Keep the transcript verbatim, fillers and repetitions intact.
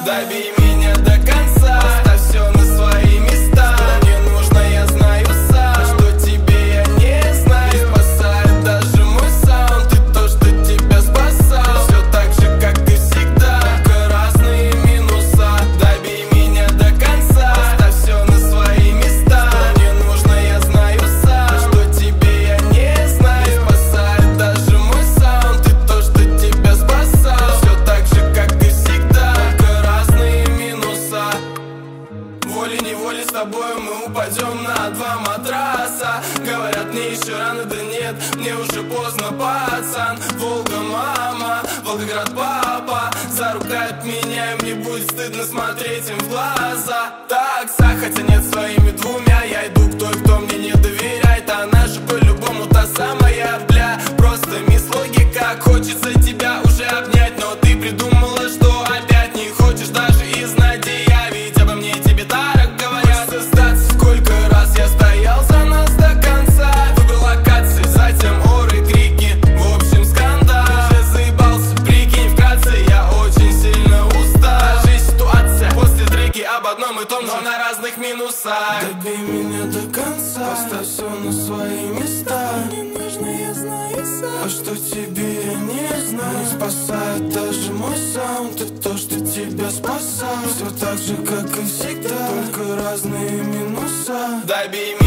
Добей меня до конца, поставь все на свои места. Что мне нужно, я знаю сам, что тебе я не знаю. Не спасает даже мой саунд и то, что тебя спасал. Все так же, как и всегда, только разные минуса. Добей меня до конца, поставь все на свои места. Что мне нужно, я знаю сам, что тебе я не знаю. Не спасает даже мой саунд и то, что тебя спасал. Все так же, как и всегда, только разные минуса. Волей-неволей с тобой мы упадем на два матраса. Говорят, мне еще рано, да нет, мне уже поздно, пацан. Волга, мама, Волгоград, папа заругают меня, и мне будет стыдно смотреть им в глаза. Такса, хотя нет, своими двумя я иду к той, кто мне не доверяет. Она же по-любому та самая, бля. Просто мисс логика, хочется тебя уже обнять, но ты придумала, что опять не хочешь даже и знать, где я. Ведь обо мне тебе так говорят. Хочется сдаться, сколько раз я стоял за нас до конца. Выбрал локации, затем оры, крики, в общем скандал. Уже заебался, прикинь, вкратце, я очень сильно устал. Даже ситуация после треки об одном и том, но на разных минусах. Добей меня до конца, поставь все на свои места. Мне нужно, я знаю сам, а что тебе я не знаю. Не спасает даже мой саунд и то, что тебя спасал. Все так же, как и всегда, только разные минуса. Добей